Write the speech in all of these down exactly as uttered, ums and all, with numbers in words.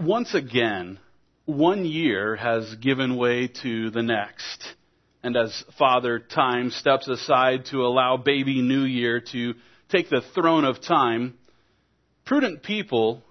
Once again, one year has given way to the next. And as Father Time steps aside to allow baby New Year to take the throne of time, prudent people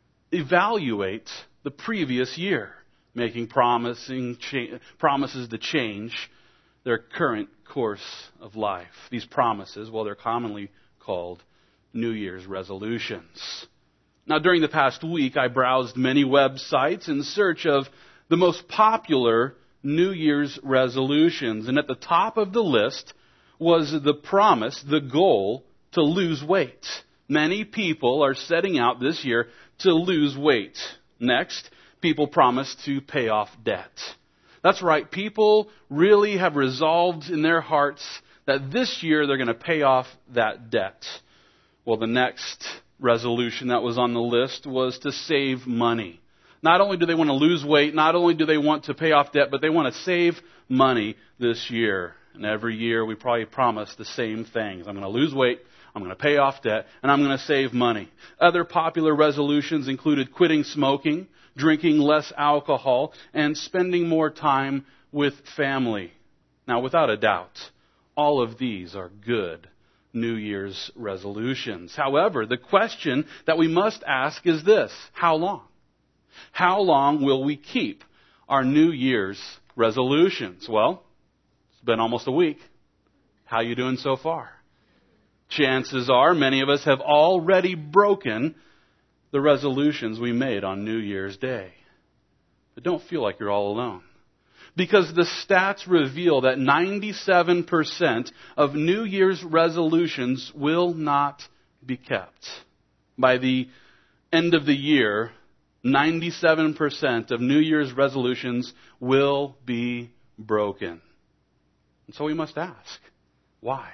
evaluate the previous year, making promising cha- promises to change their current course of life. These promises, well, they're commonly called New Year's resolutions. Now, during the past week, I browsed many websites in search of the most popular New Year's resolutions. And at the top of the list was the promise, the goal, to lose weight. Many people are setting out this year to lose weight. Next, people promise to pay off debt. That's right, people really have resolved in their hearts that this year they're going to pay off that debt. Well, the next resolution that was on the list was to save money. Not only do they want to lose weight, not only do they want to pay off debt, but they want to save money this year. And every year we probably promise the same things. I'm going to lose weight, I'm going to pay off debt, and I'm going to save money. Other popular resolutions included quitting smoking, drinking less alcohol, and spending more time with family. Now, without a doubt, all of these are good New Year's resolutions. However, the question that we must ask is this: how long? How long will we keep our New Year's resolutions? Well, it's been almost a week. How are you doing so far? Chances are many of us have already broken the resolutions we made on New Year's Day. But don't feel like you're all alone. Because the stats reveal that ninety-seven percent of New Year's resolutions will not be kept. By the end of the year, ninety-seven percent of New Year's resolutions will be broken. And so we must ask, why?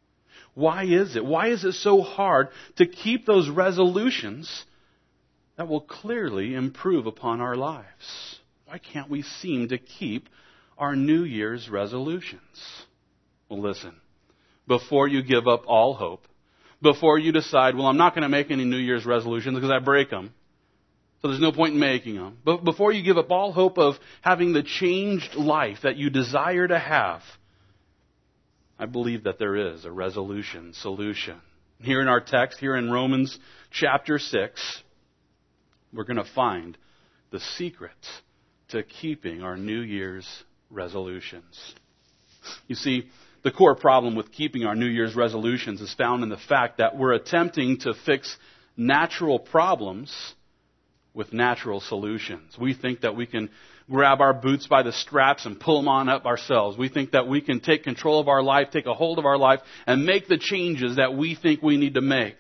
Why is it? Why is it so hard to keep those resolutions that will clearly improve upon our lives? Why can't we seem to keep our New Year's resolutions? Well, listen, before you give up all hope, before you decide, well, I'm not going to make any New Year's resolutions because I break them, so there's no point in making them. But before you give up all hope of having the changed life that you desire to have, I believe that there is a resolution solution. Here in our text, here in Romans chapter six, we're going to find the secret to keeping our New Year's resolutions. You see, the core problem with keeping our New Year's resolutions is found in the fact that we're attempting to fix natural problems with natural solutions. We think that we can grab our boots by the straps and pull them on up ourselves. We think that we can take control of our life, take a hold of our life, and make the changes that we think we need to make.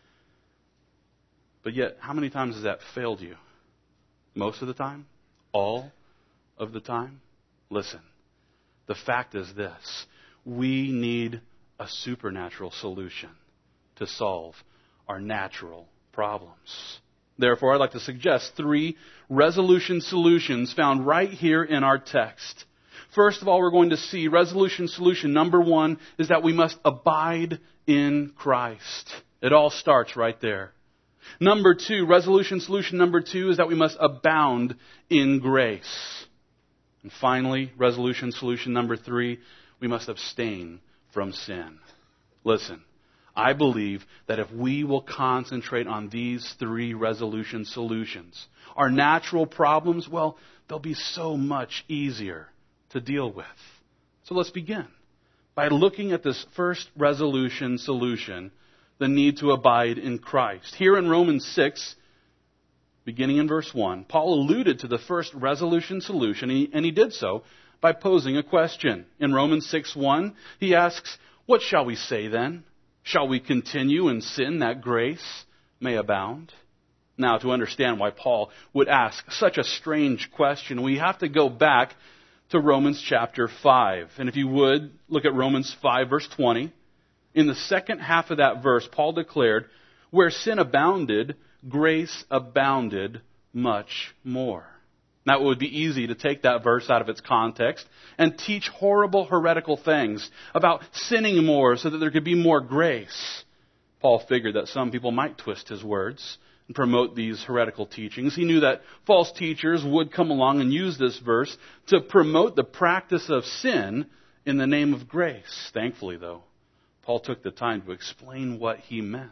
But yet, how many times has that failed you? Most of the time? All of the time? Listen, the fact is this: we need a supernatural solution to solve our natural problems. Therefore, I'd like to suggest three resolution solutions found right here in our text. First of all, we're going to see resolution solution number one is that we must abide in Christ. It all starts right there. Number two, resolution solution number two is that we must abound in grace. And finally, resolution solution number three, we must abstain from sin. Listen, I believe that if we will concentrate on these three resolution solutions, our natural problems, well, they'll be so much easier to deal with. So let's begin by looking at this first resolution solution, the need to abide in Christ. Here in Romans six, beginning in verse one, Paul alluded to the first resolution solution, and he, and he did so by posing a question. In Romans six one, he asks, "What shall we say then? Shall we continue in sin that grace may abound?" Now, to understand why Paul would ask such a strange question, we have to go back to Romans chapter five. And if you would, look at Romans five, verse twenty. In the second half of that verse, Paul declared, "Where sin abounded, grace abounded much more." Now, it would be easy to take that verse out of its context and teach horrible, heretical things about sinning more so that there could be more grace. Paul figured that some people might twist his words and promote these heretical teachings. He knew that false teachers would come along and use this verse to promote the practice of sin in the name of grace. Thankfully, though, Paul took the time to explain what he meant.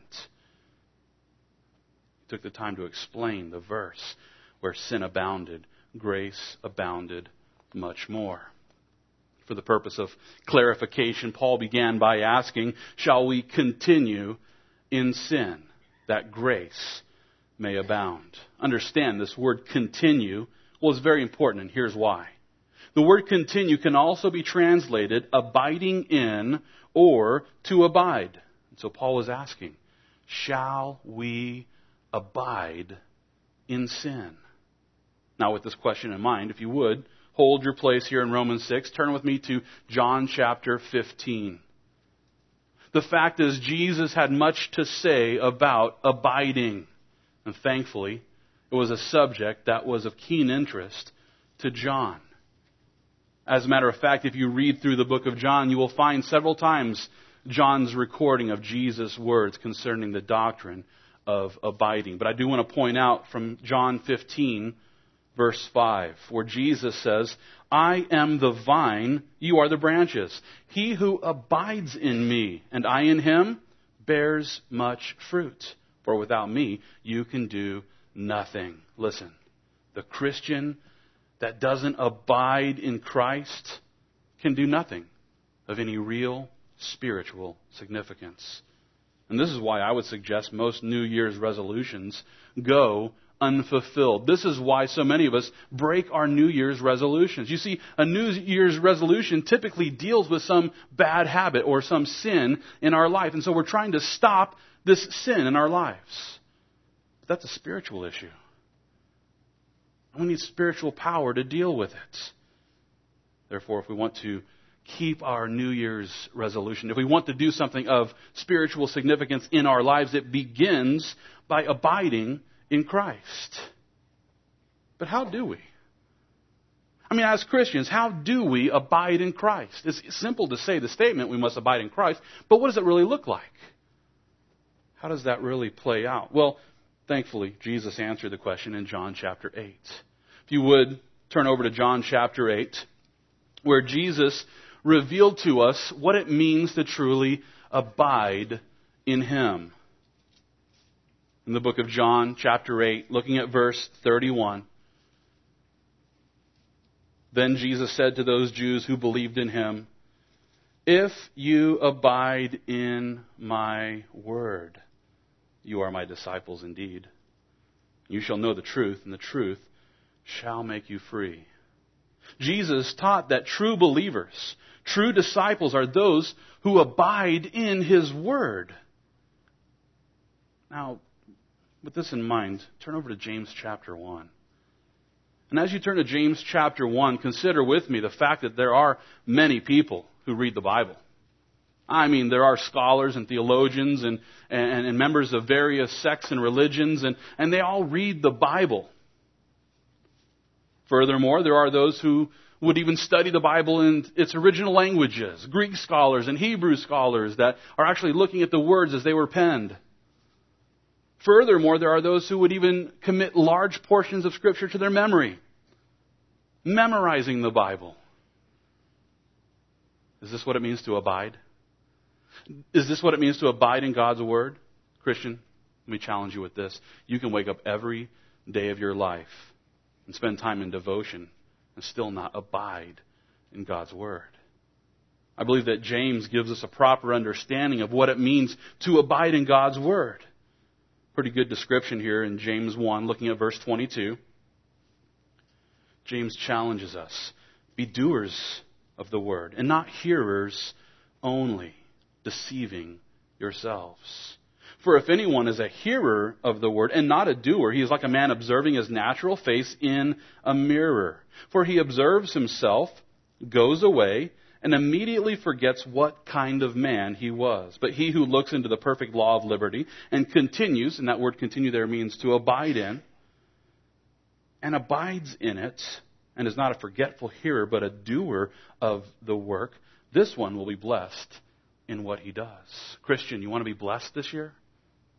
He took the time to explain the verse where sin abounded, grace abounded much more. For the purpose of clarification, Paul began by asking, shall we continue in sin that grace may abound? Understand this word continue was very important, and here's why. The word continue can also be translated abiding in or to abide. And so Paul was asking, shall we abide in sin? Now, with this question in mind, if you would, hold your place here in Romans six. Turn with me to John chapter fifteen. The fact is, Jesus had much to say about abiding. And thankfully, it was a subject that was of keen interest to John. As a matter of fact, if you read through the book of John, you will find several times John's recording of Jesus' words concerning the doctrine of abiding. But I do want to point out from John fifteen, verse five, where Jesus says, I am the vine, you are the branches. He who abides in me, and I in him, bears much fruit. For without me, you can do nothing. Listen, the Christian that doesn't abide in Christ can do nothing of any real spiritual significance. And this is why I would suggest most New Year's resolutions go unfulfilled. This is why so many of us break our New Year's resolutions. You see, a New Year's resolution typically deals with some bad habit or some sin in our life. And so we're trying to stop this sin in our lives. But that's a spiritual issue. And we need spiritual power to deal with it. Therefore, if we want to keep our New Year's resolution, if we want to do something of spiritual significance in our lives, it begins by abiding in Christ. But how do we? I mean, as Christians, how do we abide in Christ? It's simple to say the statement, we must abide in Christ, but what does it really look like? How does that really play out? Well, thankfully, Jesus answered the question in John chapter eight. If you would, turn over to John chapter eight, where Jesus revealed to us what it means to truly abide in Him. In the book of John chapter eight, looking at verse thirty-one, then Jesus said to those Jews who believed in Him, if you abide in my word, you are my disciples indeed. You shall know the truth, and the truth shall make you free. Jesus taught that true believers, true disciples, are those who abide in His word. Now, with this in mind, turn over to James chapter one. And as you turn to James chapter one, consider with me the fact that there are many people who read the Bible. I mean, there are scholars and theologians and, and, and members of various sects and religions, and, and they all read the Bible. Furthermore, there are those who would even study the Bible in its original languages, Greek scholars and Hebrew scholars that are actually looking at the words as they were penned. Furthermore, there are those who would even commit large portions of Scripture to their memory, memorizing the Bible. Is this what it means to abide? Is this what it means to abide in God's Word? Christian, let me challenge you with this. You can wake up every day of your life and spend time in devotion and still not abide in God's Word. I believe that James gives us a proper understanding of what it means to abide in God's Word. Pretty good description here in James one, looking at verse twenty-two. James challenges us, be doers of the Word and not hearers only, deceiving yourselves. For if anyone is a hearer of the word and not a doer, he is like a man observing his natural face in a mirror. For he observes himself, goes away, and immediately forgets what kind of man he was. But he who looks into the perfect law of liberty and continues, and that word continue there means to abide in, and abides in it, and is not a forgetful hearer, but a doer of the work, this one will be blessed in what he does. Christian, you want to be blessed this year?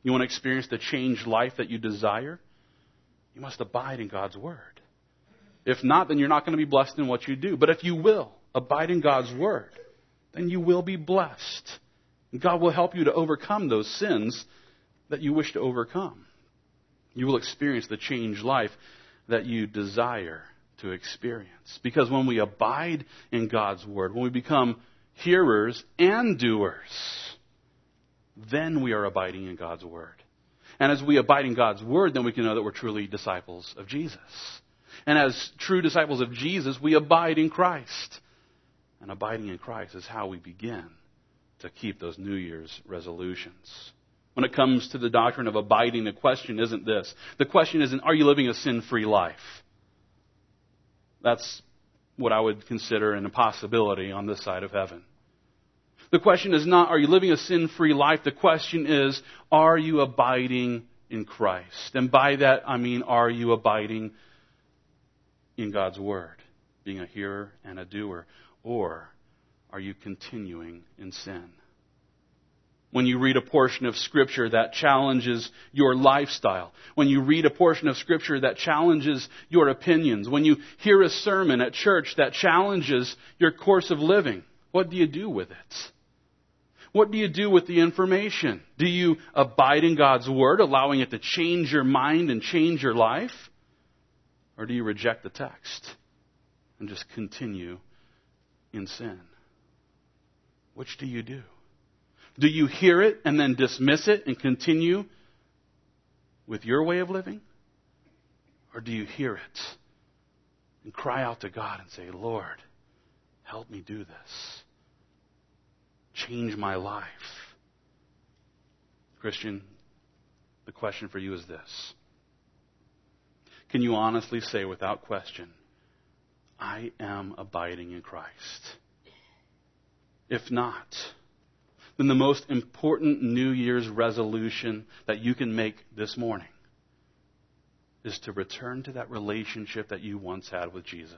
You want to experience the changed life that you desire? You must abide in God's Word. If not, then you're not going to be blessed in what you do. But if you will abide in God's Word, then you will be blessed. And God will help you to overcome those sins that you wish to overcome. You will experience the changed life that you desire to experience. Because when we abide in God's Word, when we become hearers and doers, then we are abiding in God's Word. And as we abide in God's Word, then we can know that we're truly disciples of Jesus. And as true disciples of Jesus, we abide in Christ. And abiding in Christ is how we begin to keep those New Year's resolutions. When it comes to the doctrine of abiding, the question isn't this. The question isn't, are you living a sin-free life? That's what I would consider an impossibility on this side of heaven. The question is not, are you living a sin-free life? The question is, are you abiding in Christ? And by that, I mean, are you abiding in God's Word, being a hearer and a doer? Or are you continuing in sin? When you read a portion of Scripture that challenges your lifestyle, when you read a portion of Scripture that challenges your opinions, when you hear a sermon at church that challenges your course of living, what do you do with it? What do you do with the information? Do you abide in God's Word, allowing it to change your mind and change your life? Or do you reject the text and just continue in sin? Which do you do? Do you hear it and then dismiss it and continue with your way of living? Or do you hear it and cry out to God and say, Lord, help me do this. Change my life. Christian, the question for you is this. Can you honestly say without question, I am abiding in Christ? If not, then the most important New Year's resolution that you can make this morning is to return to that relationship that you once had with Jesus.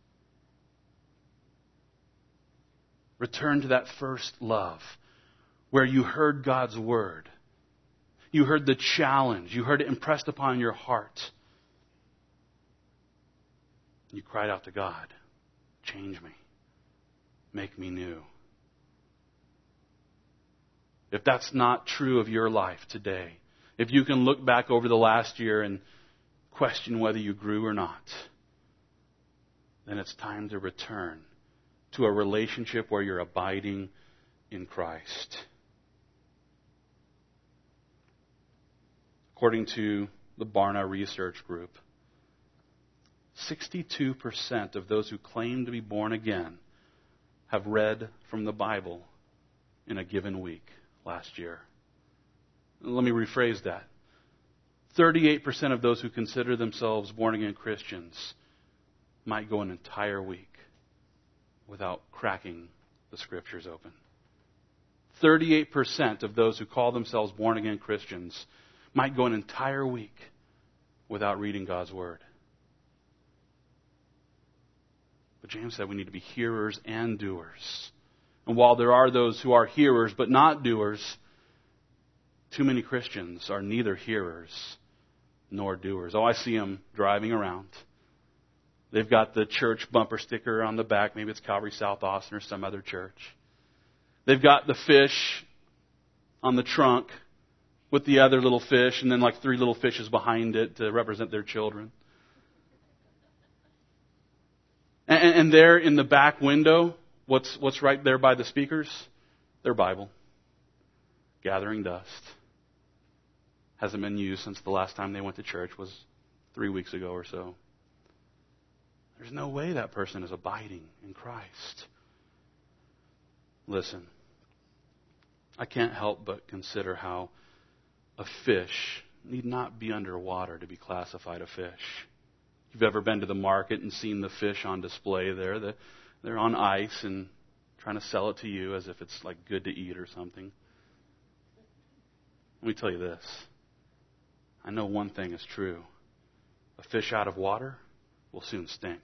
Return to that first love where you heard God's Word. You heard the challenge. You heard it impressed upon your heart. You cried out to God, change me. Make me new. If that's not true of your life today, if you can look back over the last year and question whether you grew or not, then it's time to return to a relationship where you're abiding in Christ. According to the Barna Research Group, sixty-two percent of those who claim to be born again have read from the Bible in a given week last year. Let me rephrase that. thirty-eight percent of those who consider themselves born again Christians might go an entire week without cracking the Scriptures open. thirty-eight percent of those who call themselves born again Christians might go an entire week without reading God's Word. But James said we need to be hearers and doers. And while there are those who are hearers but not doers, too many Christians are neither hearers nor doers. Oh, I see them driving around. They've got the church bumper sticker on the back. Maybe it's Calvary South Austin or some other church. They've got the fish on the trunk with the other little fish and then like three little fishes behind it to represent their children. And, and there in the back window, what's what's right there by the speakers? Their Bible. Gathering dust. Hasn't been used since the last time they went to church was three weeks ago or so. There's no way that person is abiding in Christ. Listen, I can't help but consider how a fish need not be underwater to be classified a fish. If you've ever been to the market and seen the fish on display there, they're on ice and trying to sell it to you as if it's like good to eat or something. Let me tell you this. I know one thing is true. A fish out of water will soon stink.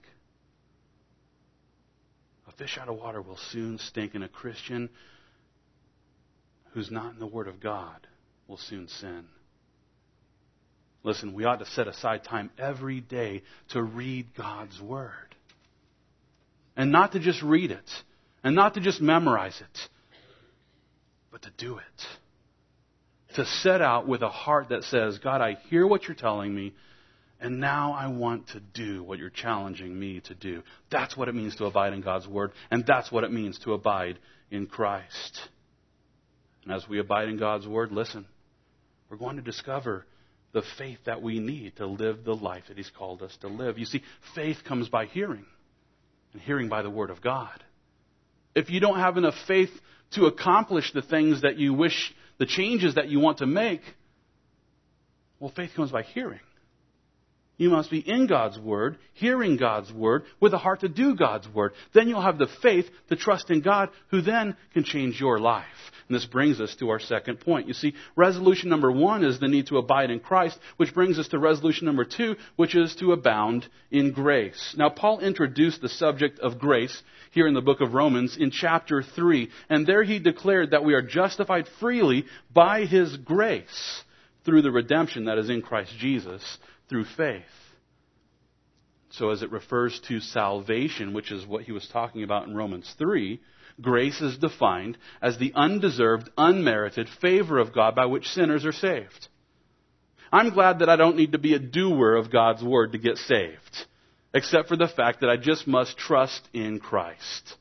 A fish out of water will soon stink, and a Christian who's not in the Word of God will soon sin. Listen, we ought to set aside time every day to read God's Word. And not to just read it, and not to just memorize it, but to do it. To set out with a heart that says, God, I hear what you're telling me, and now I want to do what you're challenging me to do. That's what it means to abide in God's Word, and that's what it means to abide in Christ. And as we abide in God's Word, listen, we're going to discover the faith that we need to live the life that He's called us to live. You see, faith comes by hearing, and hearing by the Word of God. If you don't have enough faith to accomplish the things that you wish, the changes that you want to make, well, faith comes by hearing. You must be in God's Word, hearing God's Word, with a heart to do God's Word. Then you'll have the faith to trust in God, who then can change your life. And this brings us to our second point. You see, resolution number one is the need to abide in Christ, which brings us to resolution number two, which is to abound in grace. Now, Paul introduced the subject of grace here in the book of Romans in chapter three. And there he declared that we are justified freely by His grace through the redemption that is in Christ Jesus, through faith. So as it refers to salvation, which is what he was talking about in Romans three, grace is defined as the undeserved, unmerited favor of God by which sinners are saved. I'm glad that I don't need to be a doer of God's Word to get saved, except for the fact that I just must trust in Christ.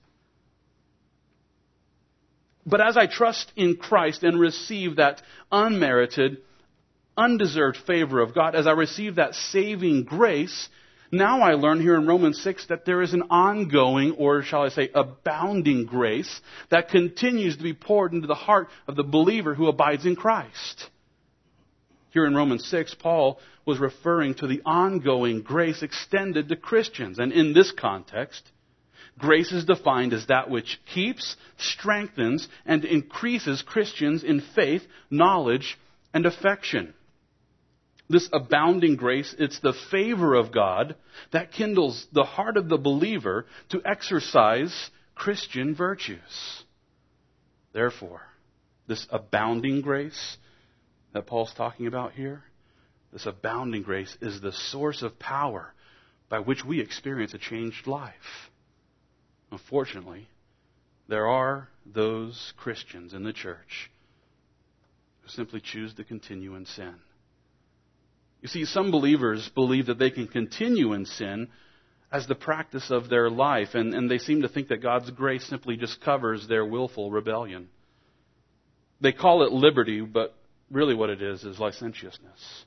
But as I trust in Christ and receive that unmerited, undeserved favor of God, as I receive that saving grace, now I learn here in Romans six that there is an ongoing, or shall I say, abounding grace that continues to be poured into the heart of the believer who abides in Christ. Here in Romans six, Paul was referring to the ongoing grace extended to Christians. And in this context, grace is defined as that which keeps, strengthens, and increases Christians in faith, knowledge, and affection. This abounding grace, it's the favor of God that kindles the heart of the believer to exercise Christian virtues. Therefore, this abounding grace that Paul's talking about here, this abounding grace is the source of power by which we experience a changed life. Unfortunately, there are those Christians in the church who simply choose to continue in sin. You see, some believers believe that they can continue in sin as the practice of their life, and, and they seem to think that God's grace simply just covers their willful rebellion. They call it liberty, but really what it is is licentiousness.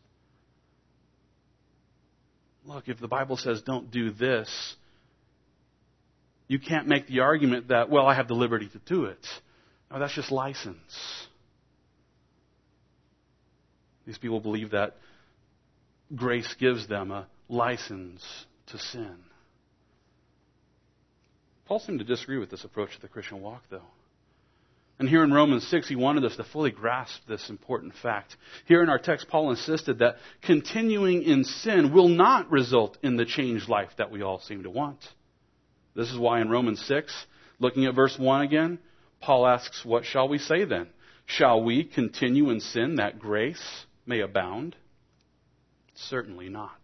Look, if the Bible says don't do this, you can't make the argument that, well, I have the liberty to do it. No, that's just license. These people believe that grace gives them a license to sin. Paul seemed to disagree with this approach to the Christian walk, though. And here in Romans six, he wanted us to fully grasp this important fact. Here in our text, Paul insisted that continuing in sin will not result in the changed life that we all seem to want. This is why in Romans six, looking at verse one again, Paul asks, what shall we say then? Shall we continue in sin that grace may abound? Certainly not.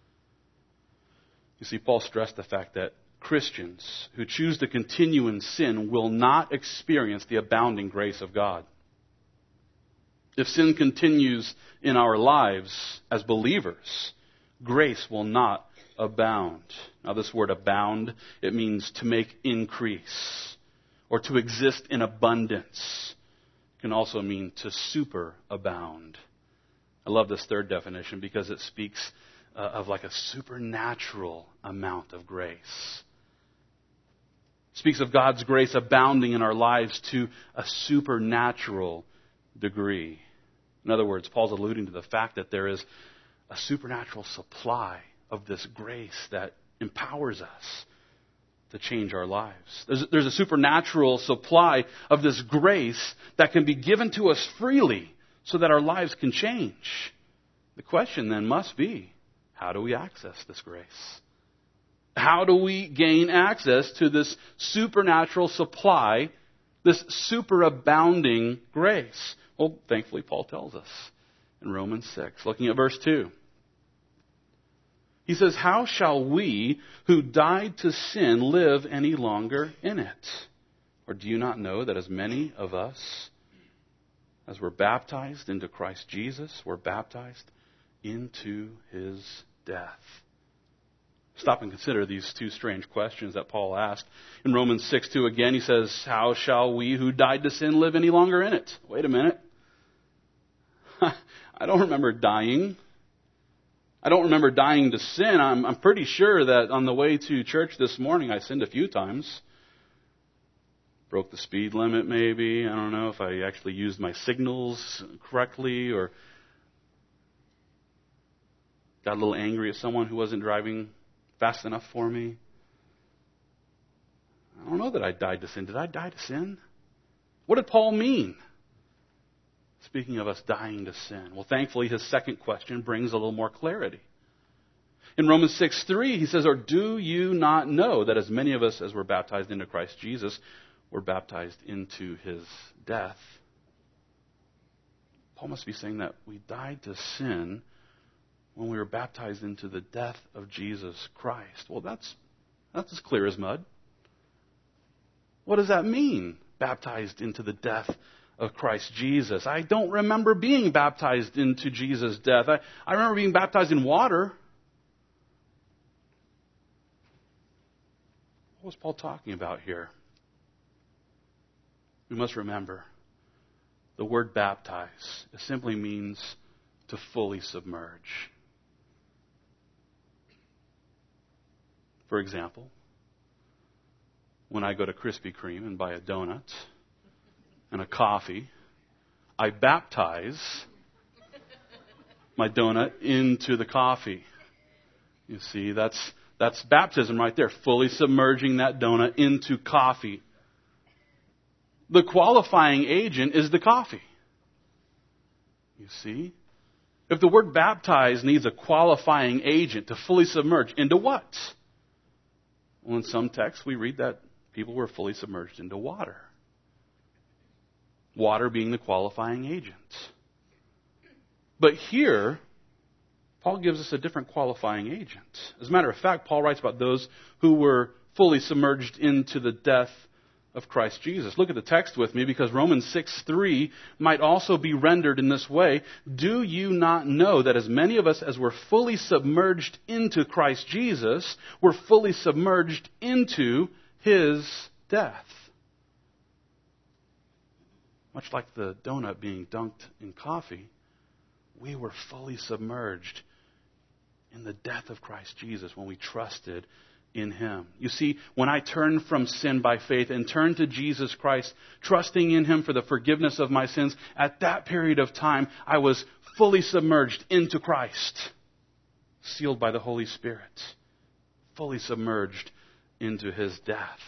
You see, Paul stressed the fact that Christians who choose to continue in sin will not experience the abounding grace of God. If sin continues in our lives as believers, grace will not abound. Now, this word abound, it means to make increase or to exist in abundance. It can also mean to superabound. I love this third definition because it speaks uh, of like a supernatural amount of grace. It speaks of God's grace abounding in our lives to a supernatural degree. In other words, Paul's alluding to the fact that there is a supernatural supply of this grace that empowers us to change our lives. There's, there's a supernatural supply of this grace that can be given to us freely so that our lives can change. The question then must be, how do we access this grace? How do we gain access to this supernatural supply, this superabounding grace? Well, thankfully, Paul tells us in Romans six, looking at verse two. He says, how shall we who died to sin live any longer in it? Or do you not know that as many of us as were baptized into Christ Jesus were baptized into his death? Stop and consider these two strange questions that Paul asked. In Romans six two again, he says, how shall we who died to sin live any longer in it? Wait a minute. I don't remember dying. I don't remember dying to sin. I'm, I'm pretty sure that on the way to church this morning, I sinned a few times. Broke the speed limit maybe. I don't know if I actually used my signals correctly or got a little angry at someone who wasn't driving fast enough for me. I don't know that I died to sin. Did I die to sin? What did Paul mean? Speaking of us dying to sin. Well, thankfully, his second question brings a little more clarity. In Romans six three, he says, or do you not know that as many of us as were baptized into Christ Jesus were baptized into his death? Paul must be saying that we died to sin when we were baptized into the death of Jesus Christ. Well, that's, that's as clear as mud. What does that mean, baptized into the death of Christ Jesus? I don't remember being baptized into Jesus' death. I, I remember being baptized in water. What was Paul talking about here? We must remember the word baptize. It simply means to fully submerge. For example, when I go to Krispy Kreme and buy a donut and a coffee, I baptize my donut into the coffee. You see, that's that's baptism right there, fully submerging that donut into coffee. The qualifying agent is the coffee. You see? If the word baptize needs a qualifying agent to fully submerge, into what? Well, in some texts we read that people were fully submerged into water. Water being the qualifying agent. But here, Paul gives us a different qualifying agent. As a matter of fact, Paul writes about those who were fully submerged into the death of Christ Jesus. Look at the text with me, because Romans six three might also be rendered in this way. Do you not know that as many of us as were fully submerged into Christ Jesus were fully submerged into his death? Much like the donut being dunked in coffee, we were fully submerged in the death of Christ Jesus when we trusted in him. You see, when I turn from sin by faith and turn to Jesus Christ, trusting in him for the forgiveness of my sins, at that period of time, I was fully submerged into Christ, sealed by the Holy Spirit, fully submerged into his death.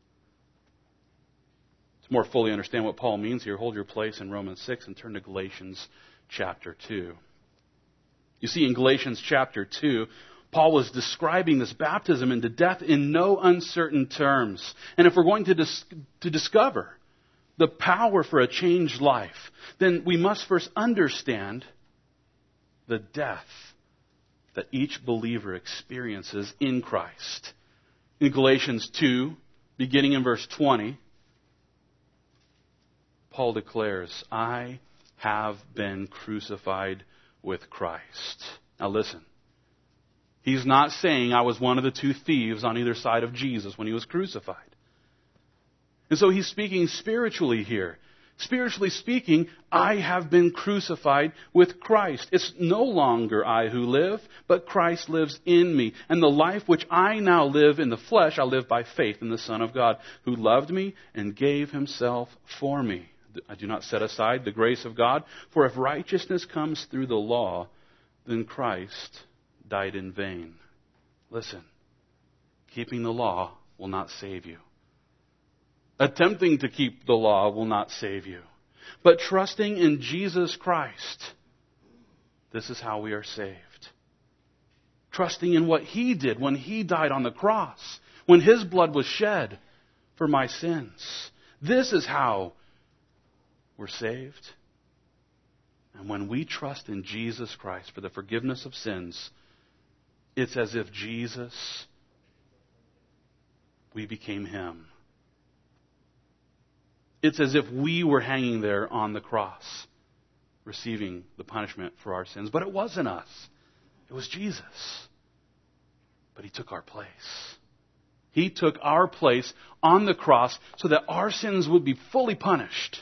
To more fully understand what Paul means here, hold your place in Romans six and turn to Galatians chapter two. You see, in Galatians chapter two, Paul was describing this baptism into death in no uncertain terms. And if we're going to, dis- to discover the power for a changed life, then we must first understand the death that each believer experiences in Christ. In Galatians two, beginning in verse twenty, Paul declares, I have been crucified with Christ. Now listen. He's not saying I was one of the two thieves on either side of Jesus when he was crucified. And so he's speaking spiritually here. Spiritually speaking, I have been crucified with Christ. It's no longer I who live, but Christ lives in me. And the life which I now live in the flesh, I live by faith in the Son of God, who loved me and gave himself for me. I do not set aside the grace of God, for if righteousness comes through the law, then Christ died in vain. Listen, keeping the law will not save you. Attempting to keep the law will not save you. But trusting in Jesus Christ, this is how we are saved. Trusting in what he did when he died on the cross, when his blood was shed for my sins. This is how we're saved. And when we trust in Jesus Christ for the forgiveness of sins, it's as if Jesus, we became Him. It's as if we were hanging there on the cross, receiving the punishment for our sins. But it wasn't us. It was Jesus. But He took our place. He took our place on the cross so that our sins would be fully punished.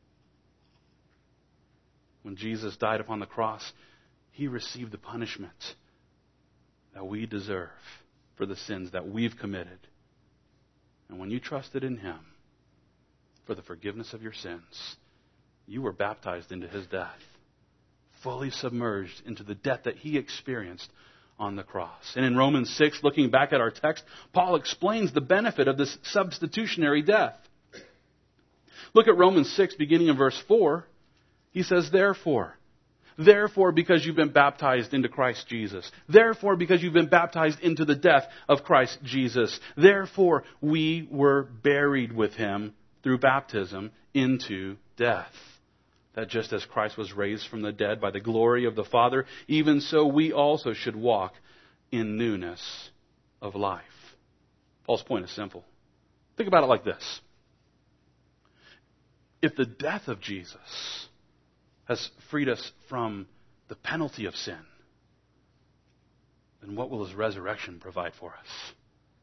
When Jesus died upon the cross, He received the punishment that we deserve for the sins that we've committed. And when you trusted in Him for the forgiveness of your sins, you were baptized into His death, fully submerged into the death that He experienced on the cross. And in Romans six, looking back at our text, Paul explains the benefit of this substitutionary death. Look at Romans six, beginning in verse four. He says, Therefore, Therefore, because you've been baptized into Christ Jesus. Therefore, because you've been baptized into the death of Christ Jesus. Therefore, we were buried with Him through baptism into death. That just as Christ was raised from the dead by the glory of the Father, even so we also should walk in newness of life. Paul's point is simple. Think about it like this. If the death of Jesus has freed us from the penalty of sin, then what will His resurrection provide for us?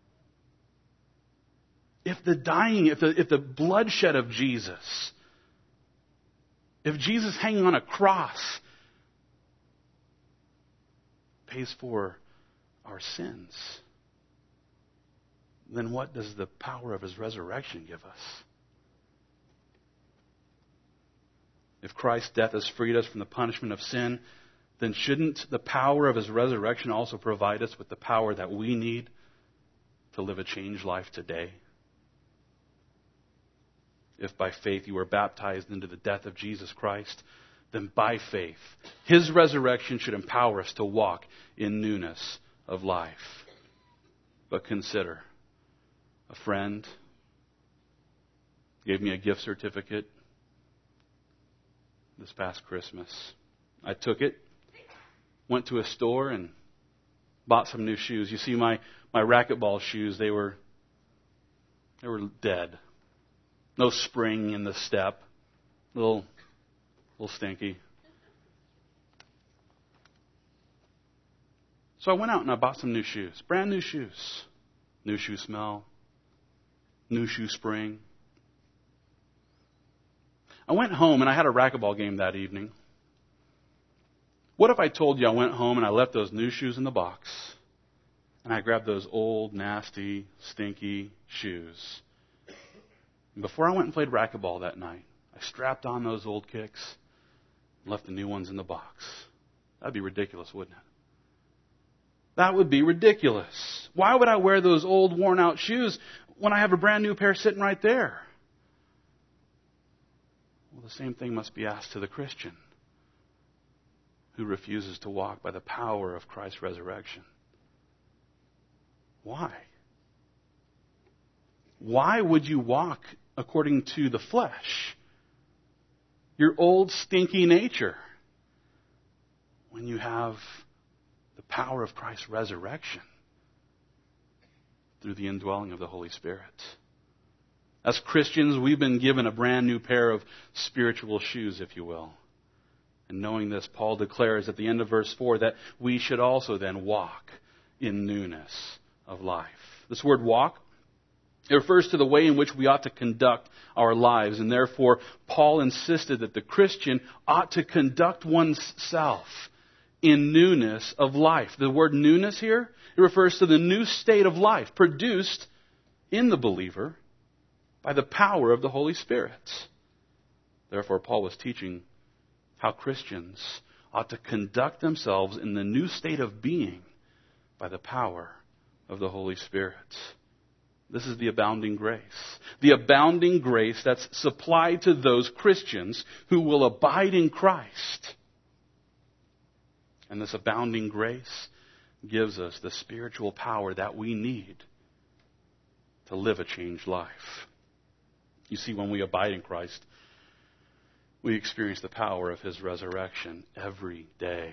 If the dying, if the, if the bloodshed of Jesus, if Jesus hanging on a cross pays for our sins, then what does the power of His resurrection give us? If Christ's death has freed us from the punishment of sin, then shouldn't the power of His resurrection also provide us with the power that we need to live a changed life today? If by faith you were baptized into the death of Jesus Christ, then by faith, His resurrection should empower us to walk in newness of life. But consider, a friend gave me a gift certificate this past Christmas. I took it, went to a store, and bought some new shoes. You see, my, my racquetball shoes, they were they were dead. No spring in the step. A little, little stinky. So I went out and I bought some new shoes. Brand new shoes. New shoe smell. New shoe spring. I went home and I had a racquetball game that evening. What if I told you I went home and I left those new shoes in the box and I grabbed those old, nasty, stinky shoes? And before I went and played racquetball that night, I strapped on those old kicks and left the new ones in the box. That'd be ridiculous, wouldn't it? That would be ridiculous. Why would I wear those old, worn-out shoes when I have a brand new pair sitting right there? Well, the same thing must be asked to the Christian who refuses to walk by the power of Christ's resurrection. Why? Why would you walk according to the flesh, your old stinky nature, when you have the power of Christ's resurrection through the indwelling of the Holy Spirit? As Christians, we've been given a brand new pair of spiritual shoes, if you will. And knowing this, Paul declares at the end of verse four that we should also then walk in newness of life. This word walk, it refers to the way in which we ought to conduct our lives. And therefore, Paul insisted that the Christian ought to conduct oneself in newness of life. The word newness here, it refers to the new state of life produced in the believer by the power of the Holy Spirit. Therefore, Paul was teaching how Christians ought to conduct themselves in the new state of being by the power of the Holy Spirit. This is the abounding grace. The abounding grace that's supplied to those Christians who will abide in Christ. And this abounding grace gives us the spiritual power that we need to live a changed life. You see, when we abide in Christ, we experience the power of His resurrection every day.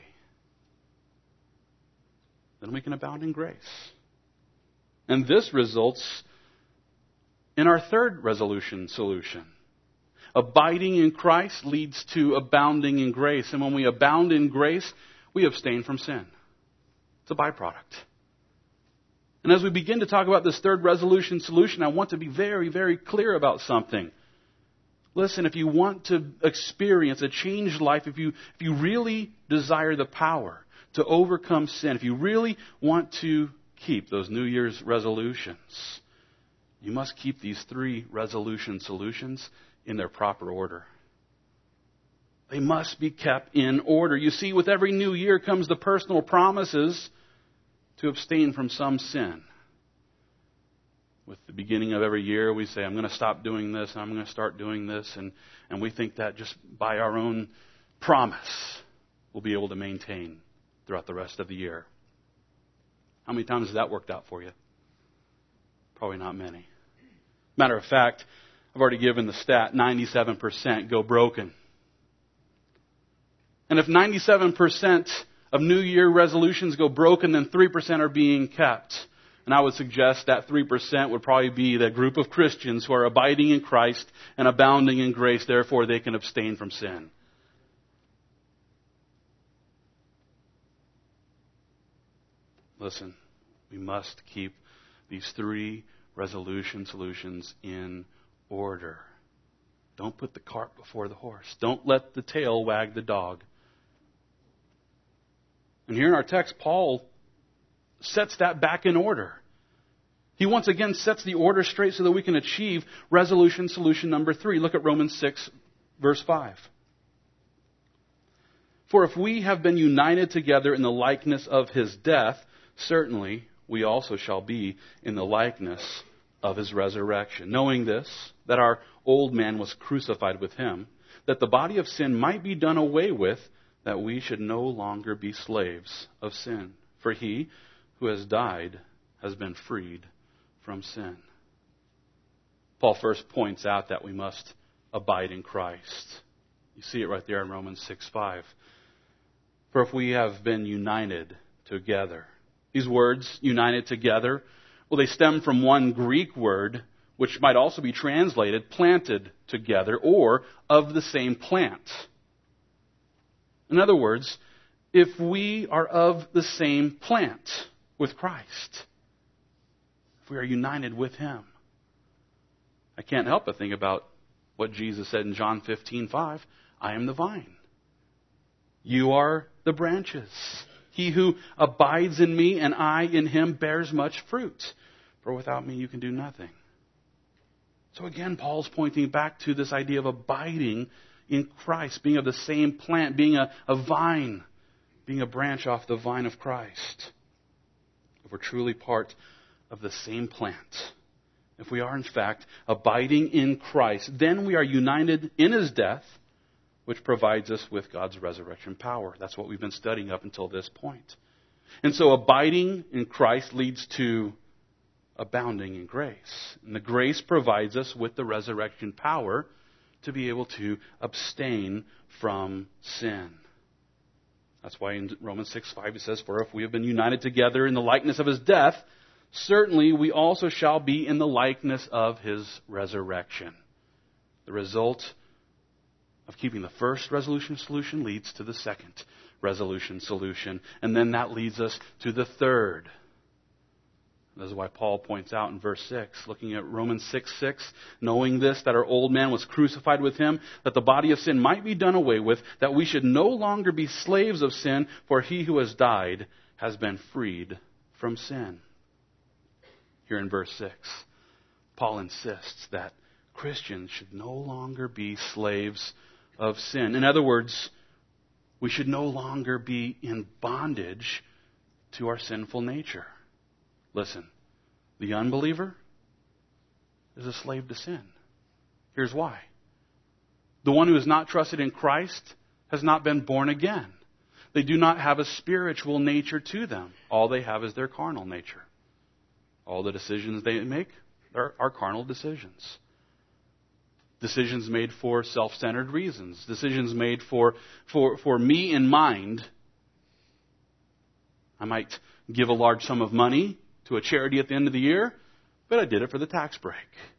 Then we can abound in grace. And this results in our third resolution solution. Abiding in Christ leads to abounding in grace. And when we abound in grace, we abstain from sin. It's a byproduct. And as we begin to talk about this third resolution solution, I want to be very, very clear about something. Listen, if you want to experience a changed life, if you, if you really desire the power to overcome sin, if you really want to keep those New Year's resolutions, you must keep these three resolution solutions in their proper order. They must be kept in order. You see, with every new year comes the personal promises to abstain from some sin. With the beginning of every year, we say, I'm going to stop doing this, and I'm going to start doing this. And, and we think that just by our own promise, we'll be able to maintain throughout the rest of the year. How many times has that worked out for you? Probably not many. Matter of fact, I've already given the stat, ninety-seven percent go broken. And if ninety-seven percent of New Year resolutions go broken, then three percent are being kept. And I would suggest that three percent would probably be the group of Christians who are abiding in Christ and abounding in grace, therefore they can abstain from sin. Listen, we must keep these three resolution solutions in order. Don't put the cart before the horse. Don't let the tail wag the dog. And here in our text, Paul sets that back in order. He once again sets the order straight so that we can achieve resolution solution number three. Look at Romans six, verse five. For if we have been united together in the likeness of His death, certainly we also shall be in the likeness of His resurrection. Knowing this, that our old man was crucified with Him, that the body of sin might be done away with, that we should no longer be slaves of sin. For He who has died has been freed from sin. Paul first points out that we must abide in Christ. You see it right there in Romans six five. For if we have been united together. These words, united together, well, they stem from one Greek word, which might also be translated planted together, or of the same plant. In other words, if we are of the same plant with Christ, if we are united with Him, I can't help but think about what Jesus said in John fifteen five. I am the vine. You are the branches. He who abides in me and I in him bears much fruit. For without me you can do nothing. So again, Paul's pointing back to this idea of abiding in Christ, being of the same plant, being a, a vine, being a branch off the vine of Christ. If we're truly part of the same plant, if we are in fact abiding in Christ, then we are united in His death, which provides us with God's resurrection power. That's what we've been studying up until this point. And so abiding in Christ leads to abounding in grace. And the grace provides us with the resurrection power to be able to abstain from sin. That's why in Romans six five it says, for if we have been united together in the likeness of His death, certainly we also shall be in the likeness of His resurrection. The result of keeping the first resolution solution leads to the second resolution solution. And then that leads us to the third. This is why Paul points out in verse six, looking at Romans six six, knowing this, that our old man was crucified with Him, that the body of sin might be done away with, that we should no longer be slaves of sin, for He who has died has been freed from sin. Here in verse six, Paul insists that Christians should no longer be slaves of sin. In other words, we should no longer be in bondage to our sinful nature. Listen, the unbeliever is a slave to sin. Here's why. The one who has not trusted in Christ has not been born again. They do not have a spiritual nature to them. All they have is their carnal nature. All the decisions they make are, are carnal decisions. Decisions made for self-centered reasons. Decisions made for, for, for me in mind. I might give a large sum of money to a charity at the end of the year, but I did it for the tax break.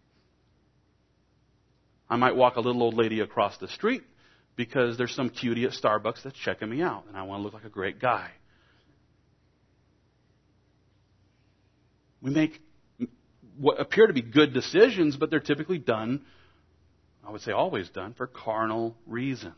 I might walk a little old lady across the street because there's some cutie at Starbucks that's checking me out, and I want to look like a great guy. We make what appear to be good decisions, but they're typically done, I would say always done, for carnal reasons.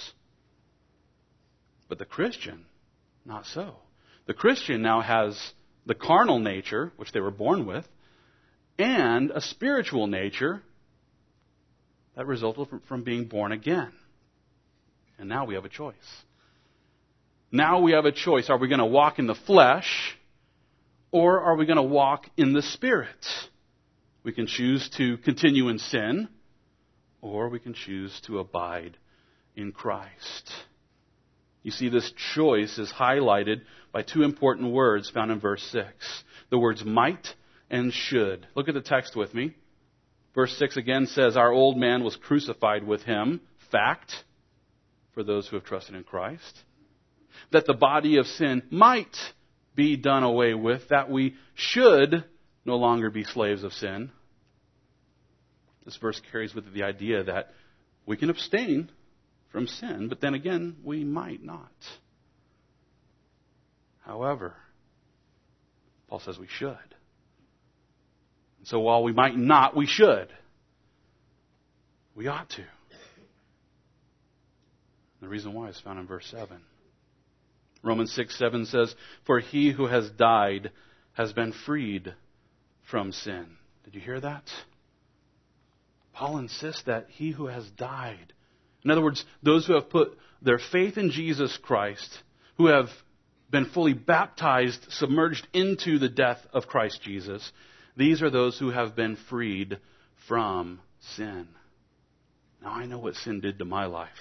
But the Christian, not so. The Christian now has the carnal nature, which they were born with, and a spiritual nature that resulted from being born again. And now we have a choice. Now we have a choice. Are we going to walk in the flesh, or are we going to walk in the Spirit? We can choose to continue in sin, or we can choose to abide in Christ. You see, this choice is highlighted by two important words found in verse six. The words might and should. Look at the text with me. Verse six again says, our old man was crucified with him. Fact, for those who have trusted in Christ. That the body of sin might be done away with, that we should no longer be slaves of sin. This verse carries with it the idea that we can abstain from sin, but then again, we might not. However, Paul says we should. And so while we might not, we should. We ought to. The reason why is found in verse seven. Romans six seven says, for he who has died has been freed from sin. Did you hear that? Paul insists that he who has died, in other words, those who have put their faith in Jesus Christ, who have been fully baptized, submerged into the death of Christ Jesus, these are those who have been freed from sin. Now I know what sin did to my life.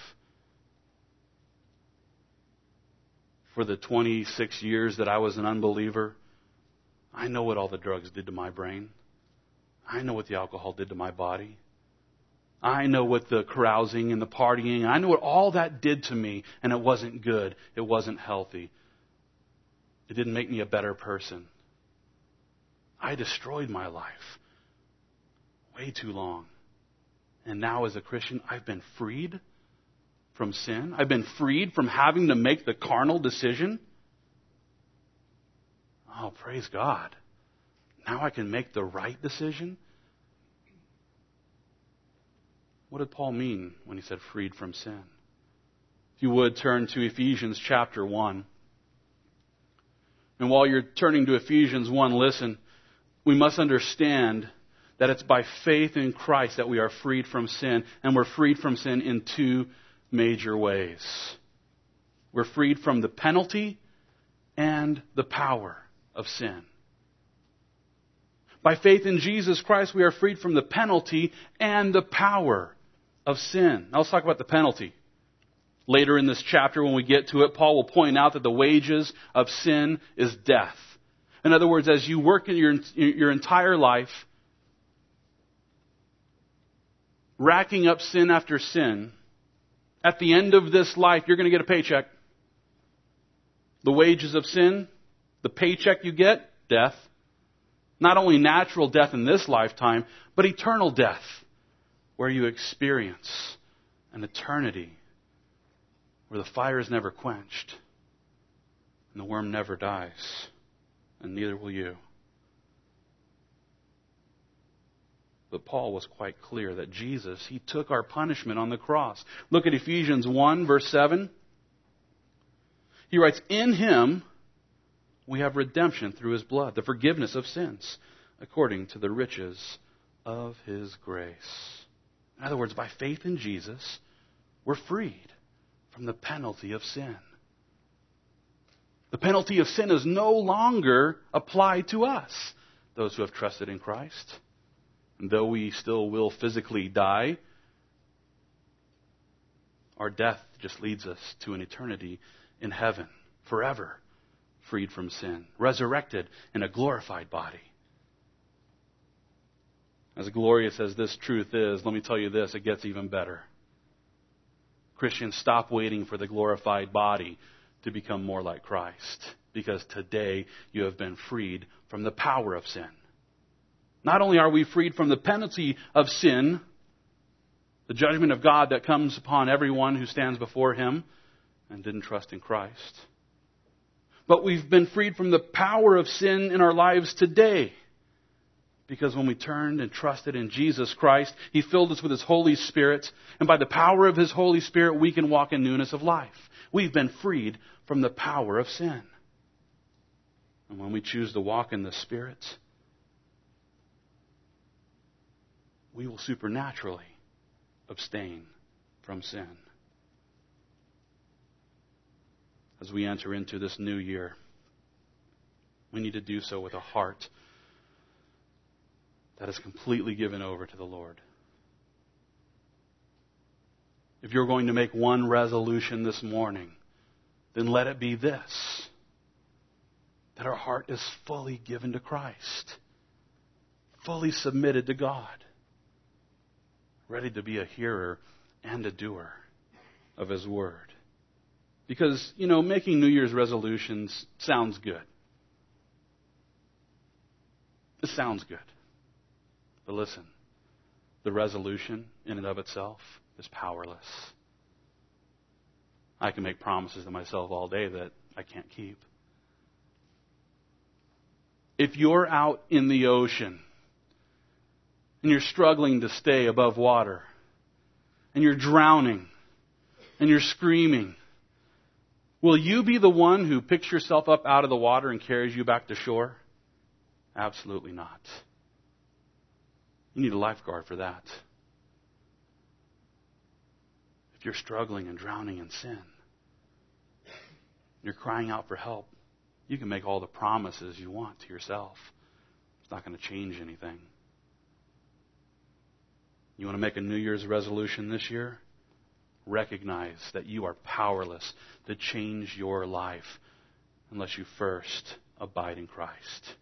For the twenty-six years that I was an unbeliever, I know what all the drugs did to my brain. I know what the alcohol did to my body. I know what the carousing and the partying, I know what all that did to me, and it wasn't good. It wasn't healthy. It didn't make me a better person. I destroyed my life way too long. And now as a Christian, I've been freed from sin. I've been freed from having to make the carnal decision. Oh, praise God. Now I can make the right decision. What did Paul mean when he said freed from sin? If you would, turn to Ephesians chapter one. And while you're turning to Ephesians one, listen, we must understand that it's by faith in Christ that we are freed from sin. And we're freed from sin in two major ways. We're freed from the penalty and the power of sin. By faith in Jesus Christ, we are freed from the penalty and the power of sin. Now let's talk about the penalty. Later in this chapter, when we get to it, Paul will point out that the wages of sin is death. In other words, as you work in your, your entire life, racking up sin after sin, at the end of this life, you're going to get a paycheck. The wages of sin, the paycheck you get, death. Not only natural death in this lifetime, but eternal death, where you experience an eternity where the fire is never quenched and the worm never dies, and neither will you. But Paul was quite clear that Jesus, He took our punishment on the cross. Look at Ephesians one, verse seven. He writes, in Him we have redemption through His blood, the forgiveness of sins, according to the riches of His grace. In other words, by faith in Jesus, we're freed from the penalty of sin. The penalty of sin is no longer applied to us, those who have trusted in Christ. And though we still will physically die, our death just leads us to an eternity in heaven, forever freed from sin, resurrected in a glorified body. As glorious as this truth is, let me tell you this, it gets even better. Christians, stop waiting for the glorified body to become more like Christ, because today you have been freed from the power of sin. Not only are we freed from the penalty of sin, the judgment of God that comes upon everyone who stands before Him and didn't trust in Christ, but we've been freed from the power of sin in our lives today. Because when we turned and trusted in Jesus Christ, He filled us with His Holy Spirit. And by the power of His Holy Spirit, we can walk in newness of life. We've been freed from the power of sin. And when we choose to walk in the Spirit, we will supernaturally abstain from sin. As we enter into this new year, we need to do so with a heart that is completely given over to the Lord. If you're going to make one resolution this morning, then let it be this: that our heart is fully given to Christ, fully submitted to God, ready to be a hearer and a doer of His Word. Because, you know, making New Year's resolutions sounds good. It sounds good. But listen, the resolution in and of itself is powerless. I can make promises to myself all day that I can't keep. If you're out in the ocean and you're struggling to stay above water, and you're drowning, and you're screaming, will you be the one who picks yourself up out of the water and carries you back to shore? Absolutely not. You need a lifeguard for that. If you're struggling and drowning in sin, you're crying out for help, you can make all the promises you want to yourself. It's not going to change anything. You want to make a New Year's resolution this year? Recognize that you are powerless to change your life unless you first abide in Christ.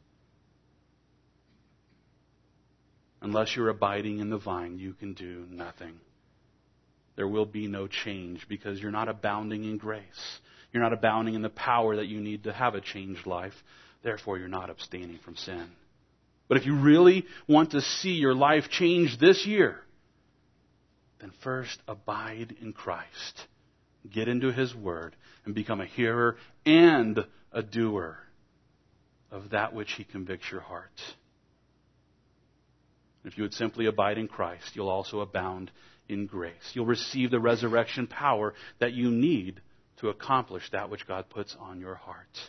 Unless you're abiding in the vine, you can do nothing. There will be no change because you're not abounding in grace. You're not abounding in the power that you need to have a changed life. Therefore, you're not abstaining from sin. But if you really want to see your life change this year, then first abide in Christ. Get into His Word and become a hearer and a doer of that which He convicts your heart. If you would simply abide in Christ, you'll also abound in grace. You'll receive the resurrection power that you need to accomplish that which God puts on your heart.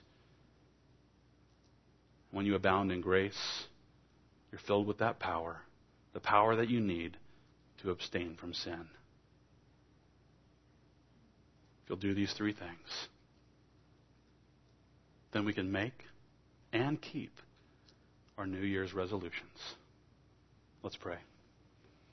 When you abound in grace, you're filled with that power, the power that you need to abstain from sin. If you'll do these three things, then we can make and keep our New Year's resolutions. Let's pray.